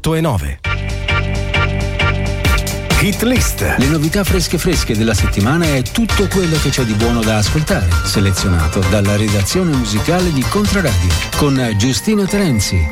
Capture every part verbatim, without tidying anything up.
otto e nove. Hit List. Le novità fresche fresche della settimana e tutto quello che c'è di buono da ascoltare, selezionato dalla redazione musicale di Controradio con Giustina Terenzi.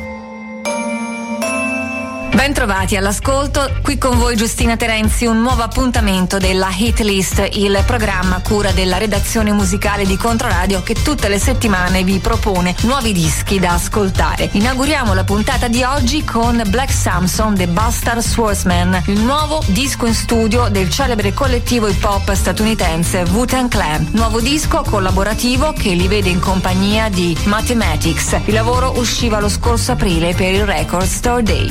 Bentrovati all'ascolto, qui con voi Giustina Terenzi, un nuovo appuntamento della Hit List, il programma a cura della redazione musicale di Controradio che tutte le settimane vi propone nuovi dischi da ascoltare. Inauguriamo la puntata di oggi con Black Samson, The Bastard Swordsman, il nuovo disco in studio del celebre collettivo hip hop statunitense Wu-Tang Clan. Nuovo disco collaborativo che li vede in compagnia di Mathematics. Il lavoro usciva lo scorso aprile per il Record Store Day.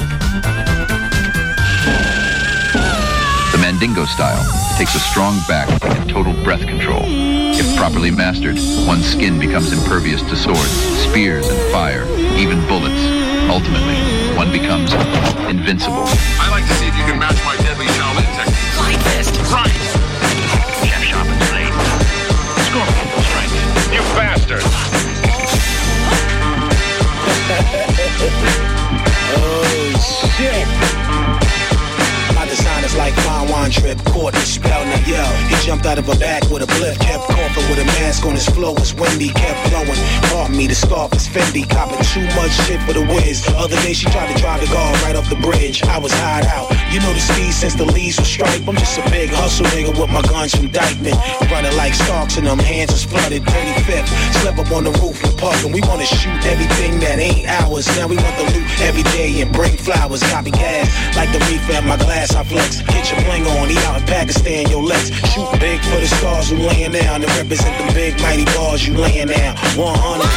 The Mandingo style takes a strong back and total breath control. If properly mastered, one's skin becomes impervious to swords, spears, and fire, even bullets. Ultimately, one becomes invincible. I like to see if you can match my deadly Shaolin technique. Like this. Right. Chef sharpens blade. Scorpion strength. You bastard. Oh, shit. My designers like fine wine trip, caught and spelled now yo. He jumped out of a bag with a bliff, kept coughing with a mask on his flow. It's windy, kept blowing. Pardon me, the scarf is Fendi, copping too much shit for the whiz. The other day she tried to drive the guard right off the bridge. I was hide out. You know the speed since the leaves were striped. I'm just a big hustle nigga with my guns from Dykeman. Running like Starks and them hands was flooded. thirty-fifth, slept up on the roof and puffin'. We wanna shoot everything that ain't ours. Now we want the loot every day and bring flowers. Copy gas like the refill my glass. I flex, get your bling on. He out in Pakistan, yo legs. Shoot big for the stars who laying down and represent the big mighty bars you laying down. one hundred.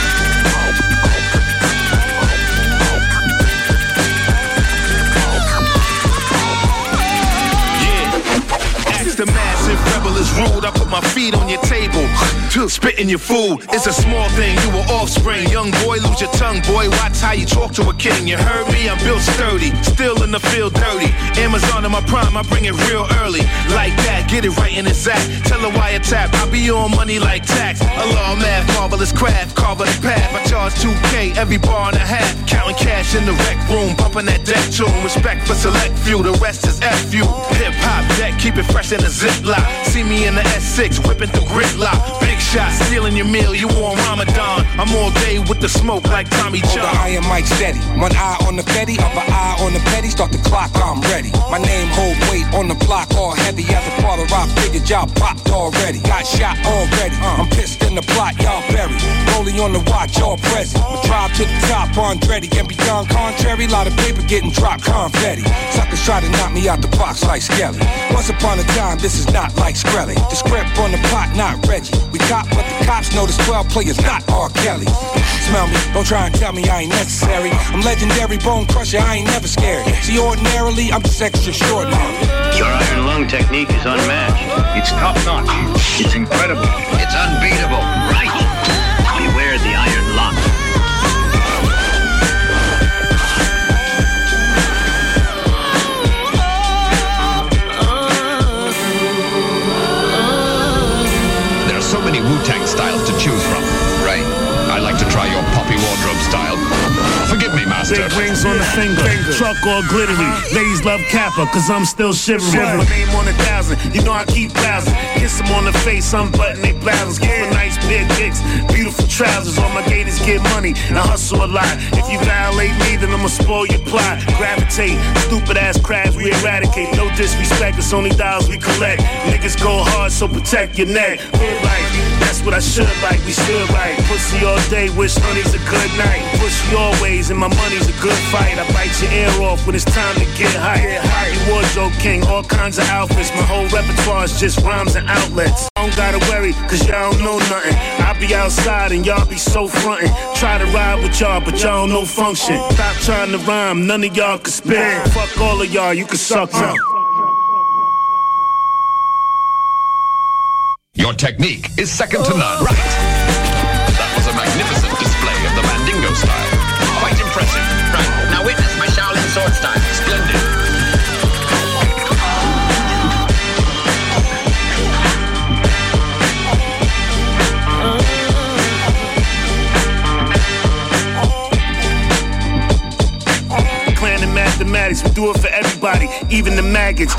The massive rebel is rude. I put my feet on your table, spit in your food. It's a small thing, you were offspring. Young boy, lose your tongue, boy. Watch how you talk to a king. You heard me, I'm built sturdy, still in the field dirty. Amazon in my prime, I bring it real early. Like that, get it right in its act. Tell her why I tap, I be on money like tax. Allah math, marvelous craft, carve the path. I charge two K every bar and a half. Counting cash in the rec room, bumping that deck tune. Respect for select few, the rest is F you. Hip hop deck, keep it fresh in the ziplock. See me in the S six, whipping through gridlock. Big shot, stealing your meal, you on Ramadan. I'm all day with the smoke like Tommy John. Hold the iron mic steady, one eye on the Fetty, other eye on the petty. Start the clock, I'm ready. My name hold weight on the block, all heavy. As a part of rock, figured y'all popped already. Got shot already, I'm pissed in the plot, y'all buried. Rolling on the watch, all present. My drive to the top, Andretti. And beyond contrary, lot of paper getting dropped, confetti. Suckers try to knock me out the box like Skelly. Once upon a time, this is not like Skrelly. The script on the pot, not Reggie. We cop, but the cops know this twelve players, not R. Kelly. Smell me, don't try and tell me I ain't necessary. I'm legendary, bone crusher, I ain't never scared. See, ordinarily, I'm just extra extraordinary. Your iron lung technique is unmatched. It's top notch. It's incredible. It's unbeatable. Right. Beware the iron lung. So many Wu-Tang styles to choose from. Right. I like to try your Poppy Wardrobe style. Forgive me, master. Big rings on the finger, finger. Truck all glittery. Ladies love Kappa, cause I'm still shivering. My name on a thousand, you know I keep browsing. Kiss them on the face, unbutton they blouses. Keep a nice big dicks, beautiful trousers. All my gators get money and hustle a lot. If you violate me, then I'ma spoil your plot. Gravitate, stupid ass crabs we eradicate. No disrespect, it's only dollars we collect. Niggas go hard, so protect your neck. Good life, that's what I should like, we stood right. Pussy all day, wish honey's a good night. Pussy always, and my money's a good fight. I bite your ear off when it's time to get high. You wardrobe king, all kinds of outfits. My whole repertoire is just rhymes and outlets. I don't gotta worry, cause y'all don't know nothing. I be outside and y'all be so frontin'. Try to ride with y'all, but y'all don't know function. Stop trying to rhyme, none of y'all can spit. Fuck all of y'all, you can suck up. Your technique is second to none. Right. That was a magnificent display of the Mandingo style. Quite impressive. Right. Now witness my Shaolin sword style. Splendid. Mathematics faggots. We do it for everybody, even the maggots.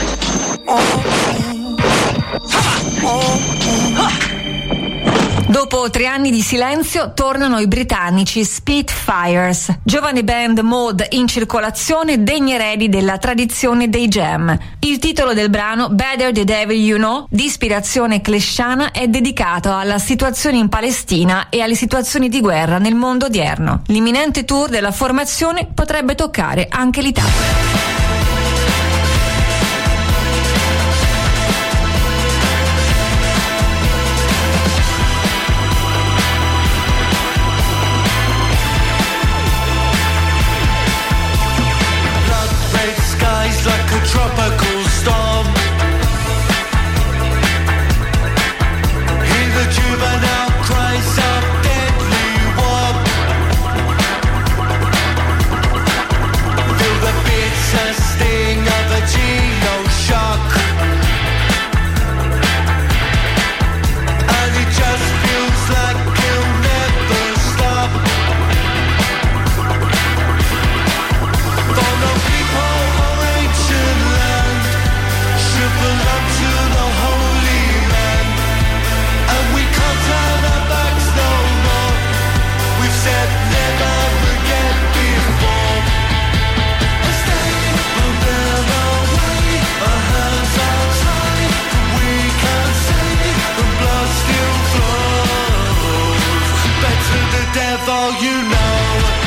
Dopo tre anni di silenzio tornano i britannici Spitfires, giovane band mod in circolazione, degni eredi della tradizione dei Jam. Il titolo del brano, Better the Devil You Know, di ispirazione clesciana, è dedicato alla situazione in Palestina e alle situazioni di guerra nel mondo odierno. L'imminente tour della formazione potrebbe toccare anche l'Italia. Like a tropical storm. Hear the juvenile cries of deadly war. Feel the bitter sting of a geno shock. And it just feels like it'll never stop. For no people belong to the holy man, and we can't turn our backs no more. We've said never again before. A stake will never away, our hands are tied. We can't say the blood still flows. Better the devil you know.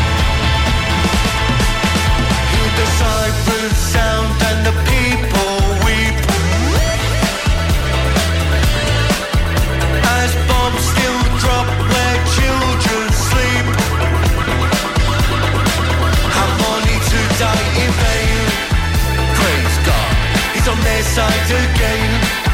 Hear the siren sound and the people weep. As bombs still drop where children sleep. How many to die in vain? Praise God, He's on their side again.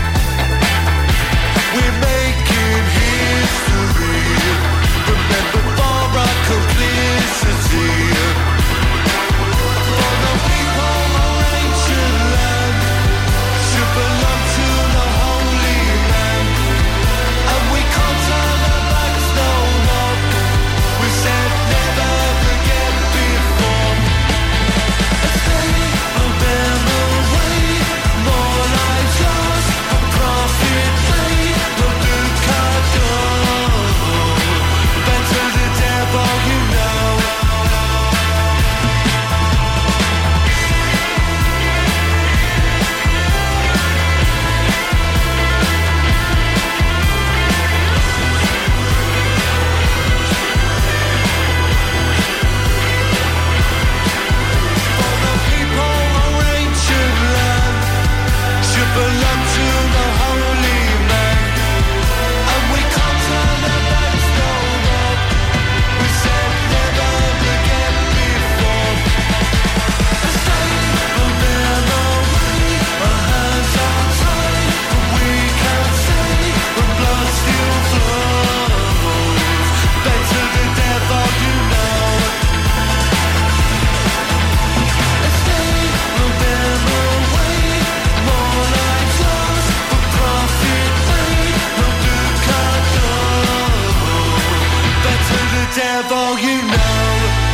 We're making history. Remember for our complicity. For the people of ancient land should belong to the holy man. And we can't turn our backs no more. We said never again before. A state will bear away, more lives lost, a profit made, no ducado. Better the devil you know. Belong to the holy man, and we can't turn our backs no more. We said never again before. A state will never away, our hands are tied, but we can't say the blood still flows. Better the devil you know. A state will never away, more lives lost, but profit made, no ducado. Better the devil you know.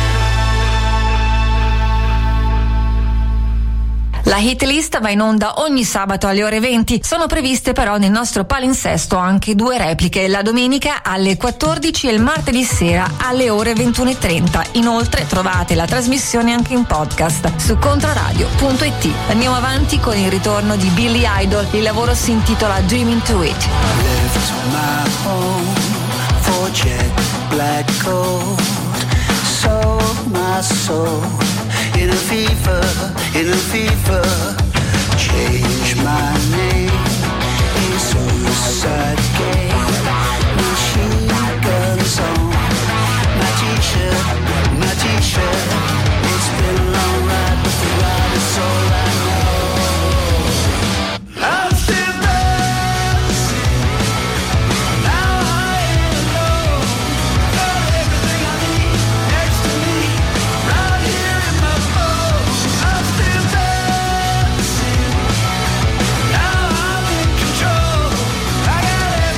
La hit list va in onda ogni sabato alle ore venti. Sono previste però nel nostro palinsesto anche due repliche, la domenica alle quattordici e il martedì sera alle ore ventuno e trenta. Inoltre trovate la trasmissione anche in podcast su controradio punto it. Andiamo avanti con il ritorno di Billy Idol. Il lavoro si intitola Dreaming to It. Left my home for jet black gold, sold my soul in a fever, in a fever. Change my name, a suicide game. Machine guns on my t-shirt, my t-shirt. It's been a long ride, but the ride is all I know. I'm still dancing, now I am alone. Got everything I need next to me, right here in my phone. I'm still dancing, now I'm in control. I got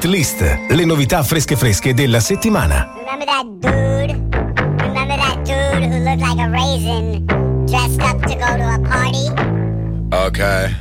Hit List, le novità fresche fresche della settimana. Remember that dude? Remember that dude who looked like a raisin, dressed up to go to a party? Okay.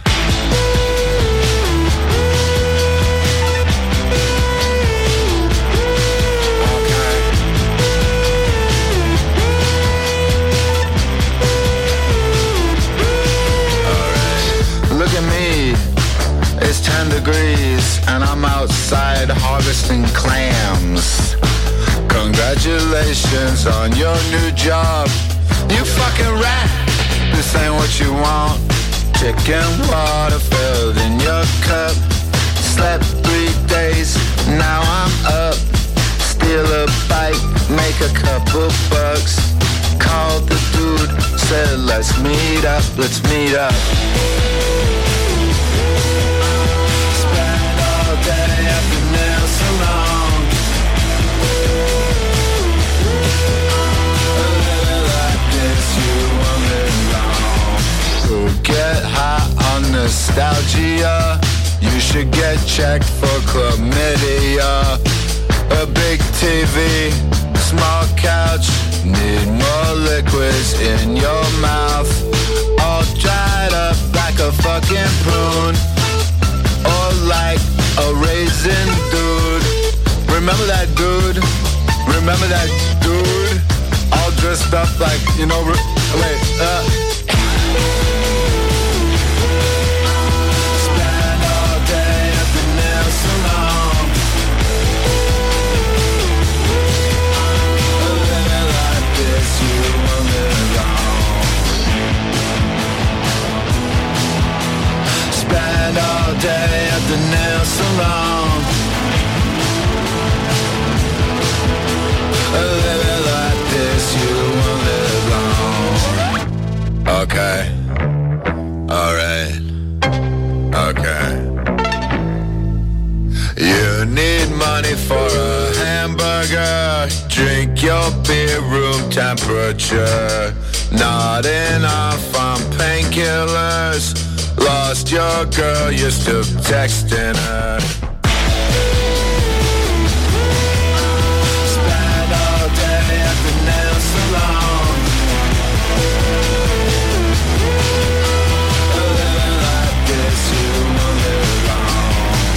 Look at me, it's ten degrees and I'm outside harvesting clams. Congratulations on your new job, you fucking rat. This ain't what you want. Chicken water filled in your cup. Slept three days, now I'm up. Steal a bite, make a couple bucks. Called the dude, said let's meet up, let's meet up. Spend all day at the nail salon. A little like this, you won't live long. To get high on nostalgia, you should get checked for chlamydia. A big T V, small couch, need more liquids in your mouth. All dried up like a fucking prune, or like a raisin dude. Remember that dude? Remember that dude? All dressed up like, you know, re- wait, uh spend all day at the nail salon. Spend all day at the nail salon. Living like this, you won't live long. Okay. Alright. Okay. You need money for a hamburger. Drink your beer room temperature. Not enough on painkillers. Lost your girl, you're still texting her. Spend all day at the nail salon. Living like this, you won't live long.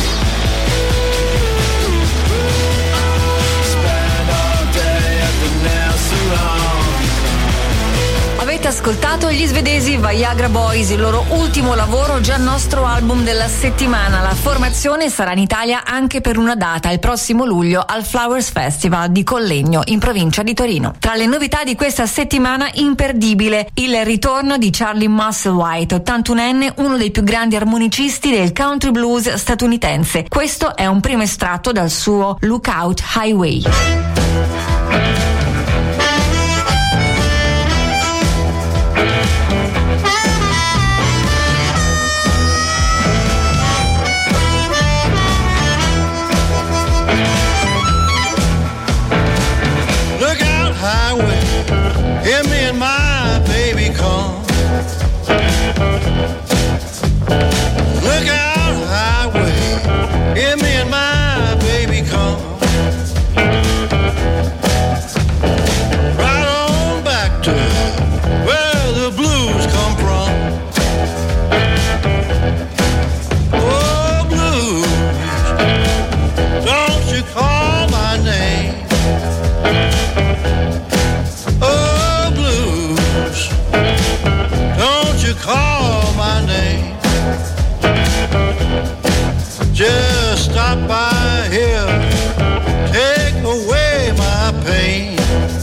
Spend all day at the nail salon. Avete ascoltato gli svedesi Viagra Boys, il loro ultimo lavoro, già nostro album della settimana. La formazione sarà in Italia anche per una data, il prossimo luglio al Flowers Festival di Collegno in provincia di Torino. Tra le novità di questa settimana, imperdibile il ritorno di Charlie Musselwhite, ottantunenne, uno dei più grandi armonicisti del country blues statunitense. Questo è un primo estratto dal suo Lookout Highway. Hear me and my baby come. Look out highway. Hear me and my baby come. Right on back to where the blues come from. Oh, blues, don't you call my name. Call my name. Just stop by here, take away my pain.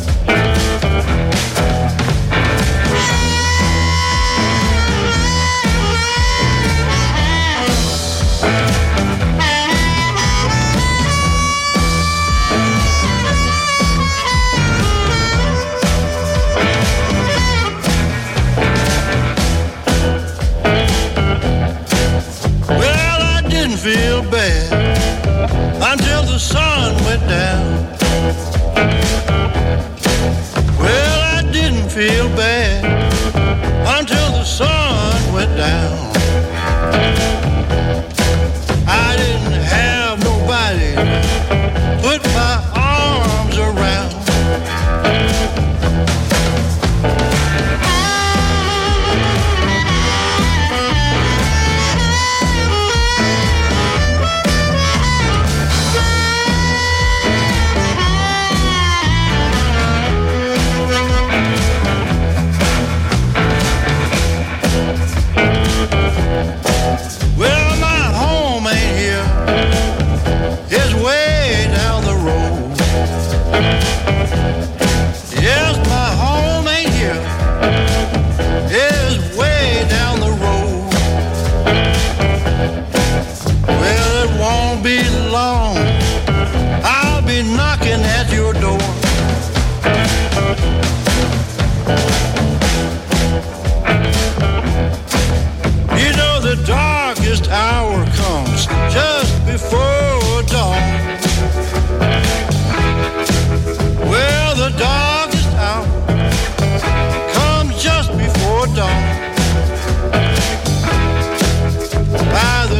Feel bad until the sun went down. Well, I didn't feel bad until the sun went down. I didn't have nobody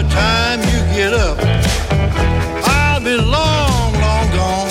time you get up, I'll be long, long gone.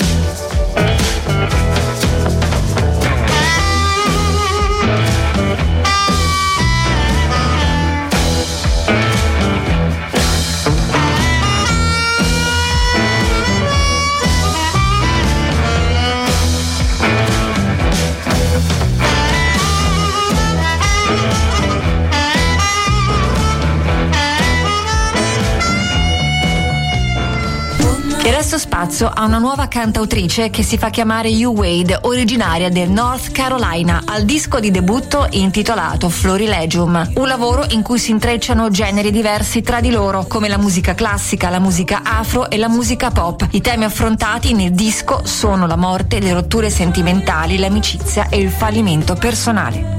E resto spazio a una nuova cantautrice che si fa chiamare Hugh Wade, originaria del North Carolina, al disco di debutto intitolato Florilegium, un lavoro in cui si intrecciano generi diversi tra di loro, come la musica classica, la musica afro e la musica pop. I temi affrontati nel disco sono la morte, le rotture sentimentali, l'amicizia e il fallimento personale.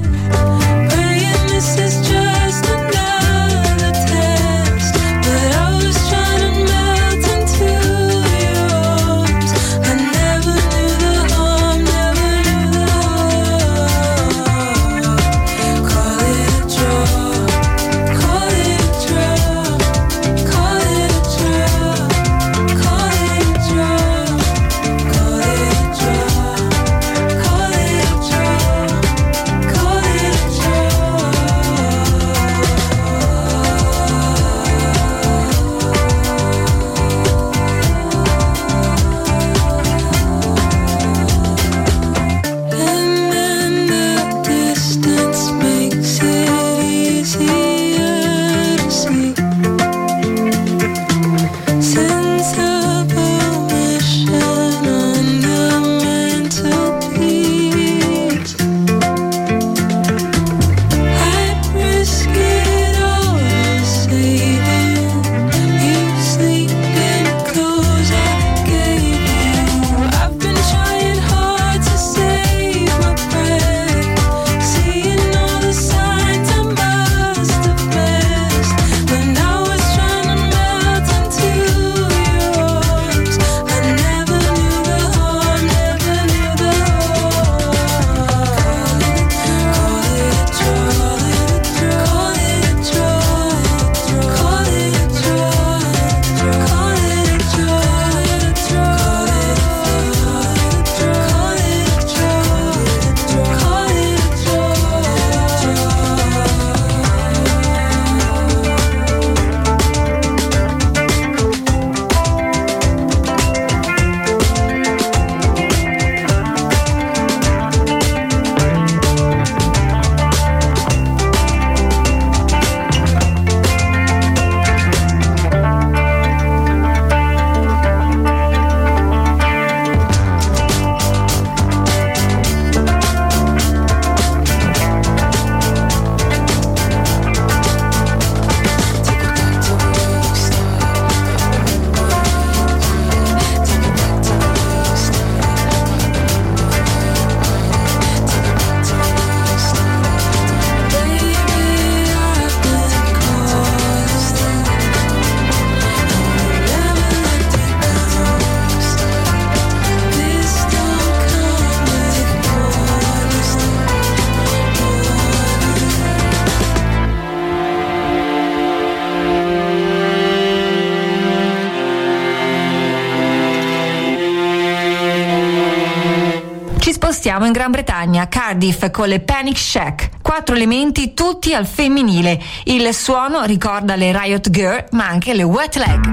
Stiamo in Gran Bretagna, Cardiff, con le Panic Shack. Quattro elementi tutti al femminile. Il suono ricorda le Riot Girl, ma anche le Wet Leg.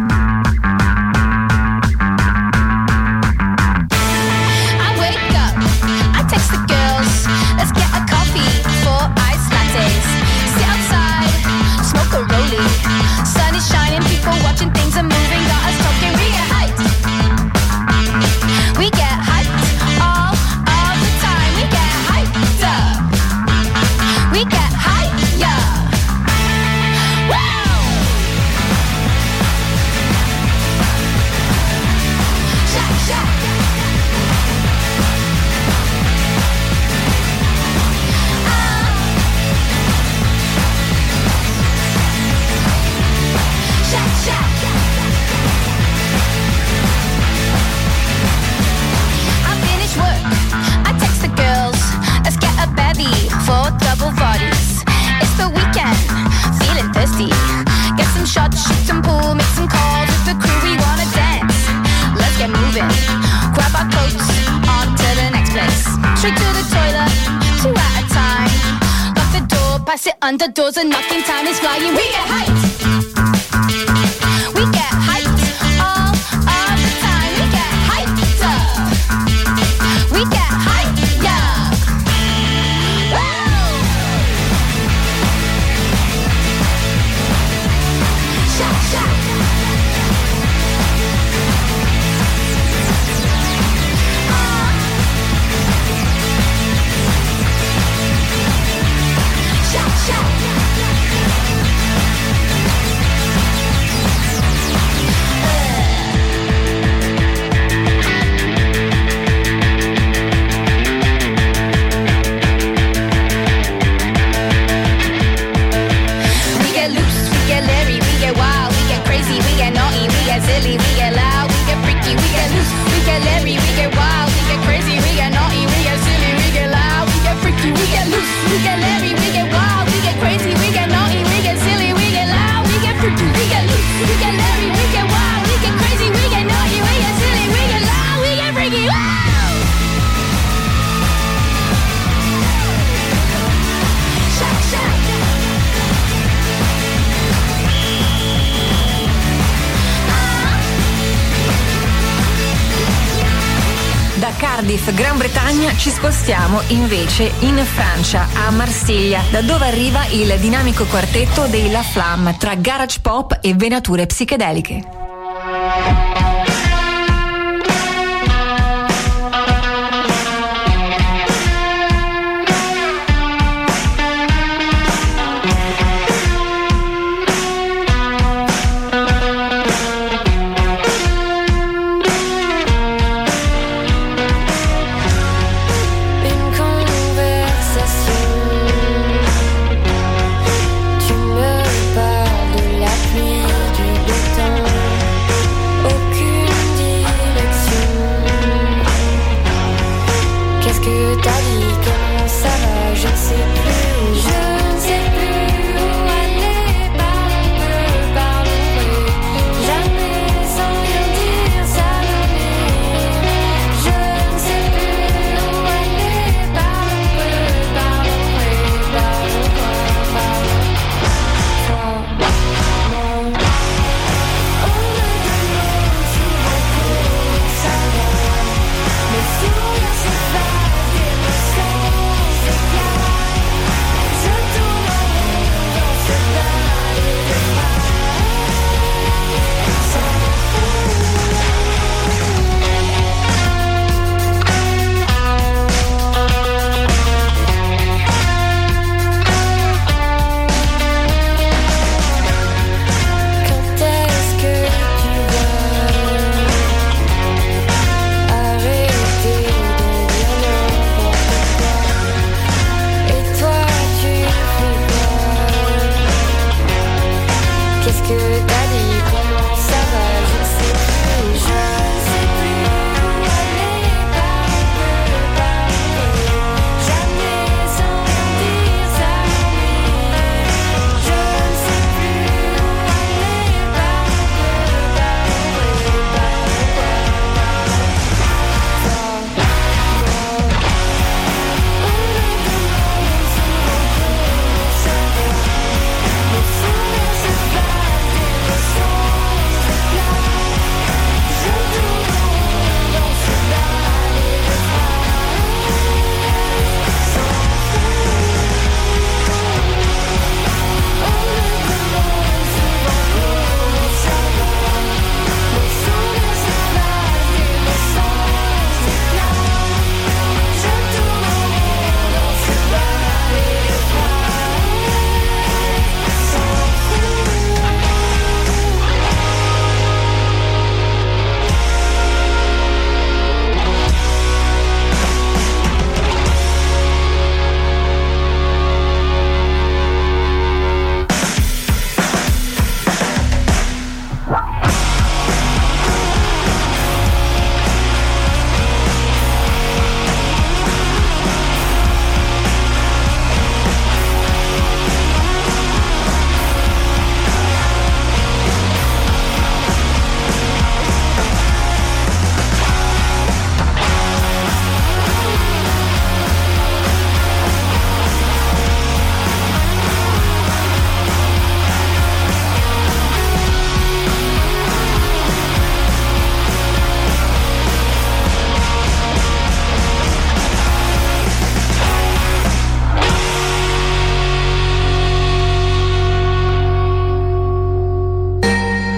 We get hyped, yeah. Woo! sit under doors and nothing, time is flying. We get hyped. We get hyped all of the time. We get hyped up. We get hyped, yeah. Woo! Shout, shout. Silly, we get loud, we get freaky, we get loose, we get Larry, we get wild, we get crazy, we get naughty, we get silly, we get loud, we get freaky, we get loose, we get Larry, we get wild, we get crazy, we get naughty, we get silly, we get loud, we get freaky, we get loose, we get Larry, we get wild, we get crazy, we get naughty, we get silly, we get loud, we get freaky. Wow! Shout, shout. Da Cardiff, Gran Bretagna, ci spostiamo invece in Francia, a Marsiglia, da dove arriva il dinamico quartetto dei La Flamme, tra garage pop e venature psichedeliche. Parles de la pluie, du beau temps, aucune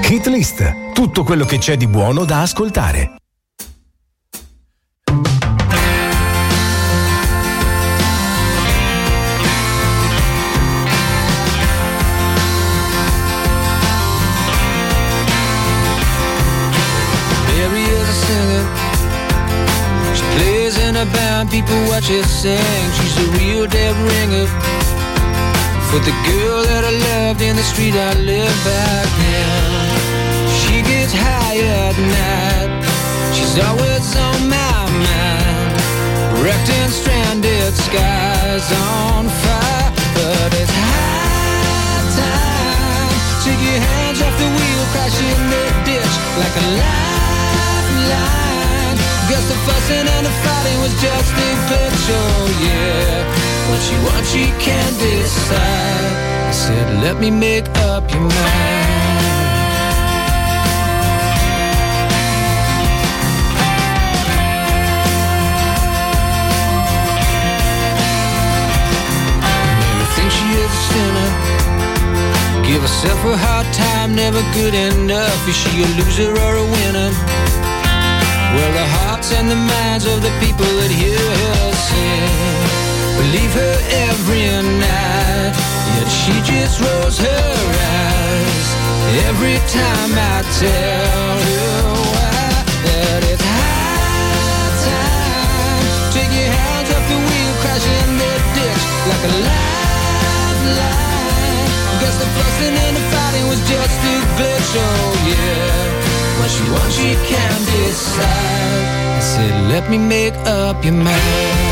Hit List, tutto quello che c'è di buono da ascoltare. Mary is a singer. She plays in a band, people watch her sing. She's a real dead ringer for the girl that I loved in the street I lived back then. She gets high at night, she's always on my mind. Wrecked and stranded, skies on fire. But it's high time, take your hands off the wheel, crash in the ditch like a lifeline. Guess the fussing and the fighting was just a glitch, oh yeah. What she wants she can't decide. I said let me make up your mind. She is a sinner, give herself a hard time, never good enough. Is she a loser or a winner? Well, the hearts and the minds of the people that hear her sing believe her every night, yet she just rolls her eyes every time I tell her why. That it's high time, take your hands off the wheel, crash in the ditch like a light. Guess the fussing and the fighting was just a glitch, oh yeah. What she wants she can't decide. I said let me make up your mind.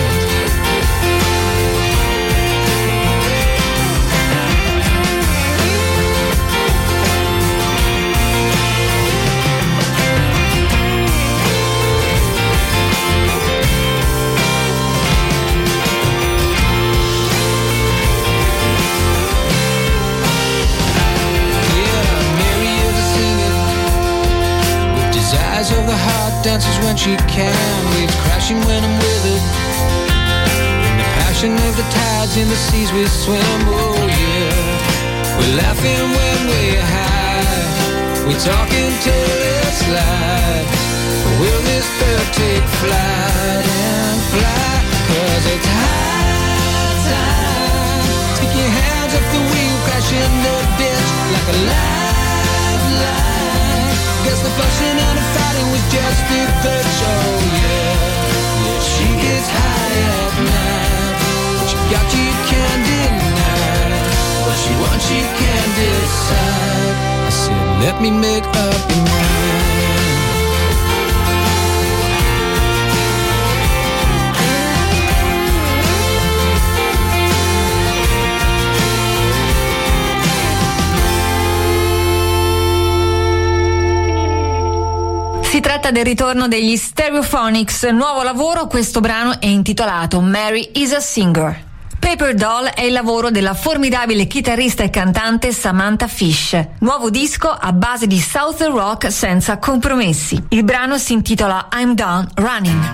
Of the heart dances when she can, waves crashing when I'm with her. In the passion of the tides in the seas we swim, oh yeah. We're laughing when we're high, we talk until it's light. Will this bird take flight and fly? Cause it's high time, take your hands off the wheel, crash in the ditch like a lifeline. Guess the fussing and the fighting was just a glitch, oh yeah. Yeah, she gets high at night, what you got you can't deny. What she wants she can't decide. I said let me make up your mind. Si tratta del ritorno degli Stereophonics, nuovo lavoro, questo brano è intitolato Mary is a Singer. Paper Doll è il lavoro della formidabile chitarrista e cantante Samantha Fish, nuovo disco a base di Southern rock senza compromessi. Il brano si intitola I'm Done Running.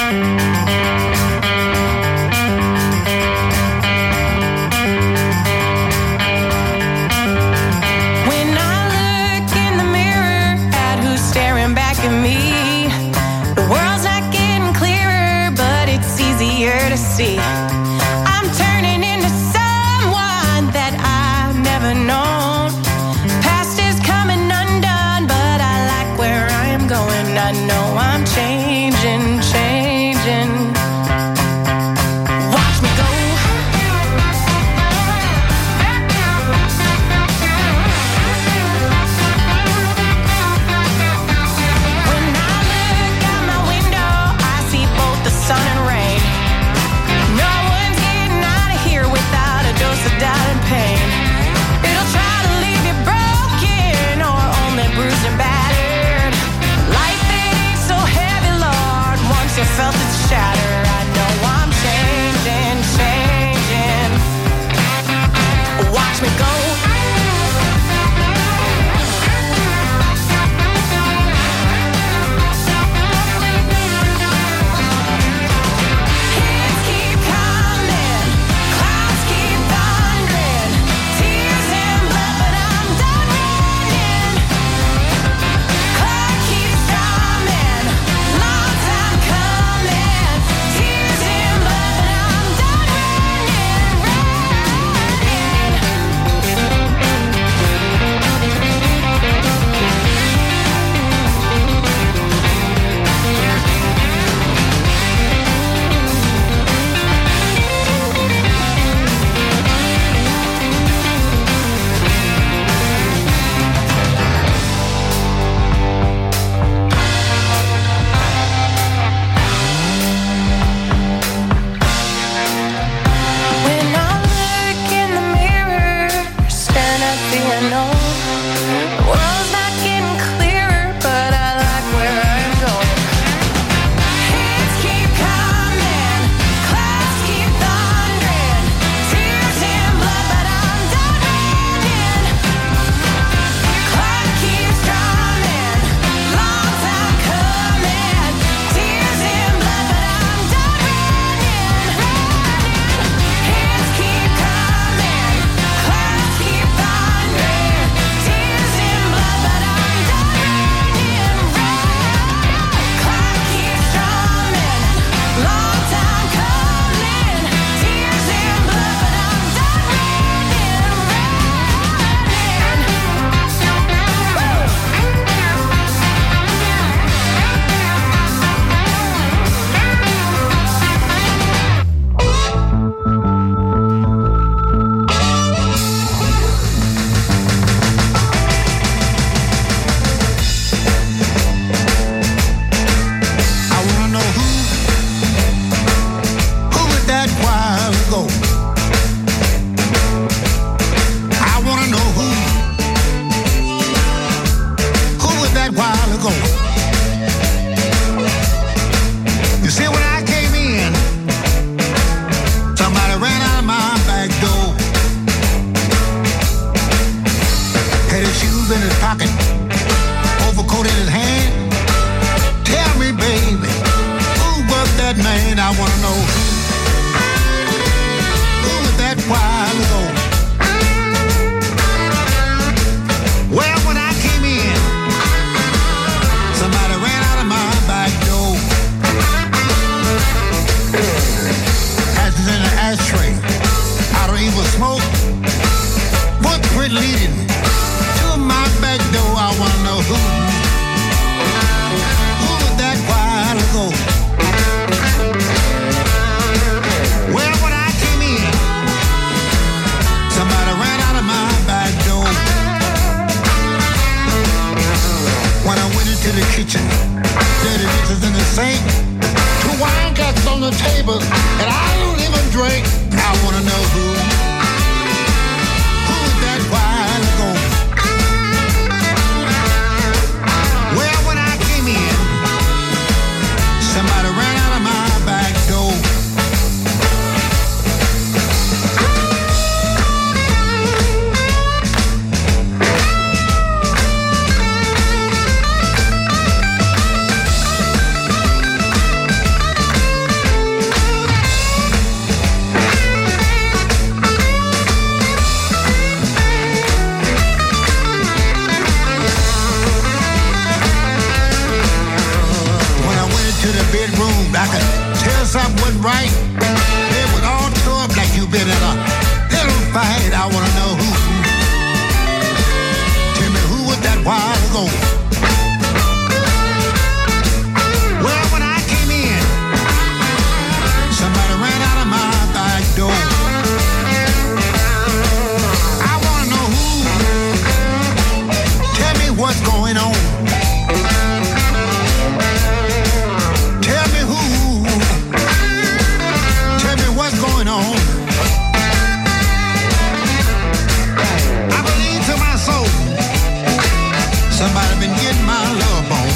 Me, the world's not getting clearer, but it's easier to see. I'm turning into someone that I've never known. Past is coming undone, but I like where I am going. I know I'm changing, changing. while ago. You see, when I came in, somebody ran out of my back door. Had his shoes in his pocket, overcoat in his hand. Tell me, baby, who was that man? I wanna know. Who was that while ago? Well, when I came in, somebody ran out of my back door. Ashes in an ashtray, I don't even smoke. Footprint leading to my back door. I wanna know who. Who was that while ago? Well, when I came in, somebody ran out of my back door. When I went into the kitchen, dirty dishes in the sink, two wine cups on the table, and I don't even drink. I wanna know who. Who was that while ago? Well, when I came in, somebody ran out of my back door. I could tell something wasn't right. It was all tore up like you been in a little fight. I wanna know who. Tell me who was that while ago? Well, when I came in, somebody ran out of my back door. I wanna know who. Tell me what's going on. Going on. I believe to my soul, somebody been getting my love on.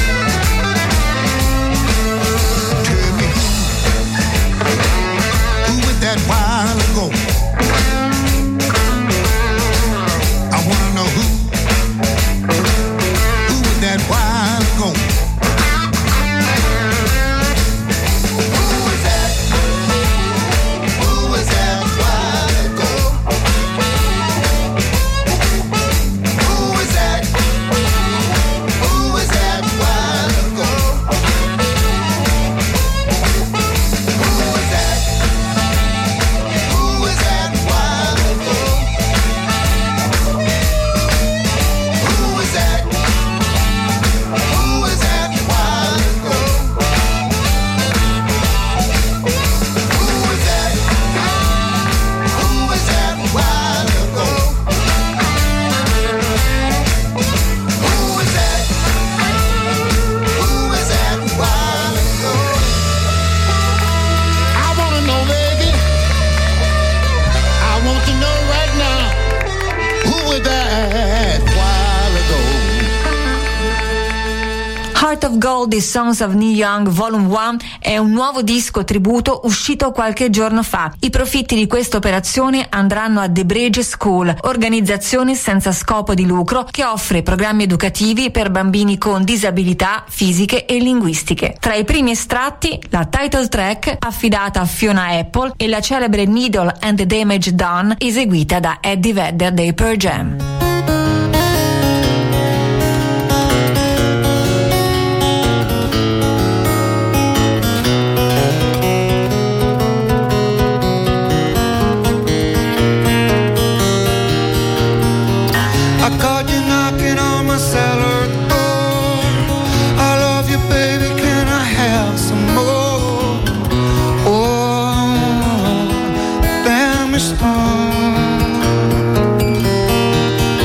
Tell me who, who was that while ago? I wanna know who, who was that while ago? Heart of Gold di Songs of Neil Young Volume uno è un nuovo disco tributo uscito qualche giorno fa. I profitti di questa operazione andranno a The Bridge School, organizzazione senza scopo di lucro che offre programmi educativi per bambini con disabilità fisiche e linguistiche. Tra i primi estratti, la title track affidata a Fiona Apple e la celebre Needle and the Damage Done eseguita da Eddie Vedder dei Pearl Jam. Stone.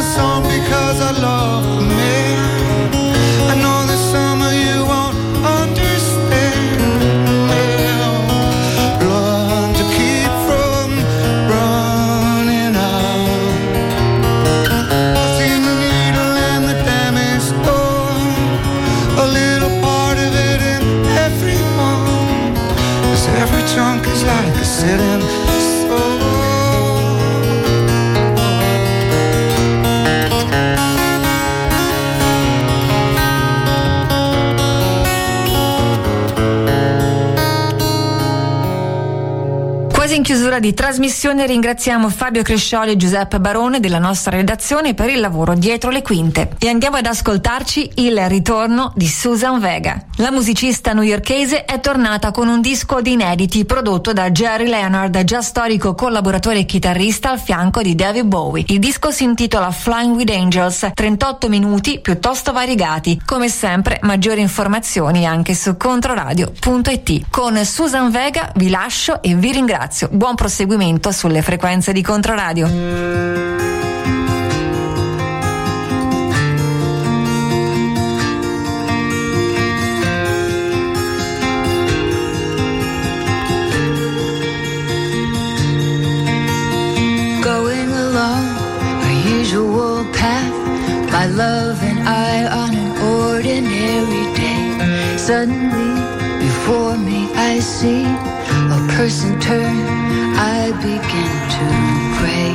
song because I love the man. I know that some of you won't understand. Learn to keep from running out. I've seen the needle and the damage done, a little part of it in everyone. 'Cause every chunk is like a sitting soul. Quasi in chiusura di trasmissione ringraziamo Fabio Crescioli e Giuseppe Barone della nostra redazione per il lavoro dietro le quinte. E andiamo ad ascoltarci il ritorno di Susan Vega. La musicista newyorkese è tornata con un disco di inediti prodotto da Jerry Leonard, già storico collaboratore e chitarrista al fianco di David Bowie. Il disco si intitola Flying with Angels, trentotto minuti piuttosto variegati. Come sempre, maggiori informazioni anche su controradio punto it. Con Susan Vega vi lascio e vi ringrazio. Buon proseguimento sulle frequenze di Controradio. Going along our usual path, my love and I on an ordinary day. Suddenly before me I see a person turn, I begin to pray.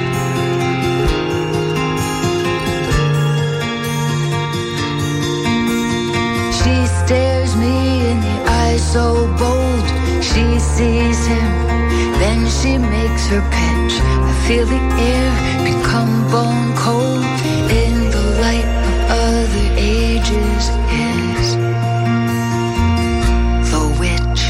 She stares me in the eye so bold, she sees him, then she makes her pitch. I feel the air become bone cold in the light of other ages is the witch.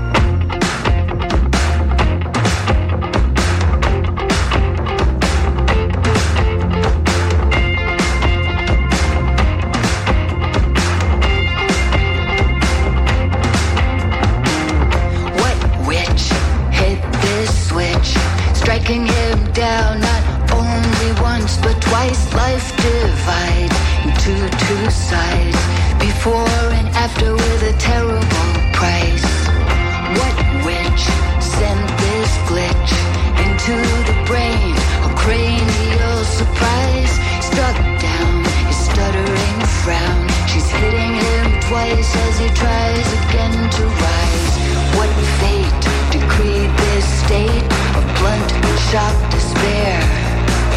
Striking him down not only once but twice. Life divides into two sides, before and after, with a terrible price. What witch sent this glitch into the brain? A cranial surprise. Struck down, his stuttering frown. She's hitting him twice as he tries again to rise. What fate decreed this state of blunt shock despair?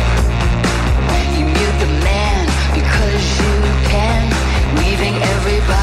You mute the man because you can, leaving everybody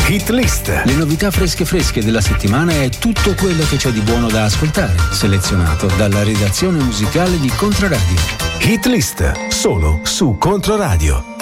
Hit List. Le novità fresche fresche della settimana e tutto quello che c'è di buono da ascoltare, selezionato dalla redazione musicale di Controradio. Hit List, solo su Controradio.